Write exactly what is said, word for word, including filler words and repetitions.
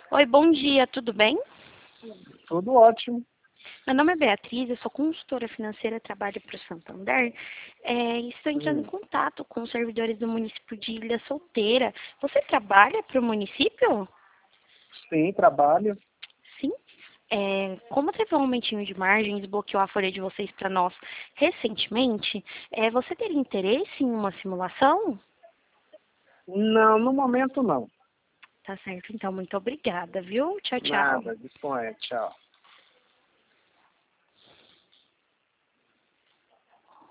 Oi, bom dia, tudo bem? Tudo ótimo. Meu nome é Beatriz, eu sou consultora financeira, trabalho para o Santander é, e estou entrando em Hum, contato com os servidores do município de Ilha Solteira. Você trabalha para o município? sim, trabalho. Sim. É, como teve um aumentinho de margem e desbloqueou a folha de vocês para nós recentemente, é, você teria interesse em uma simulação? Não, no momento não. Tá certo, então, muito obrigada, viu? Tchau, tchau. Nada, disponha. Tchau.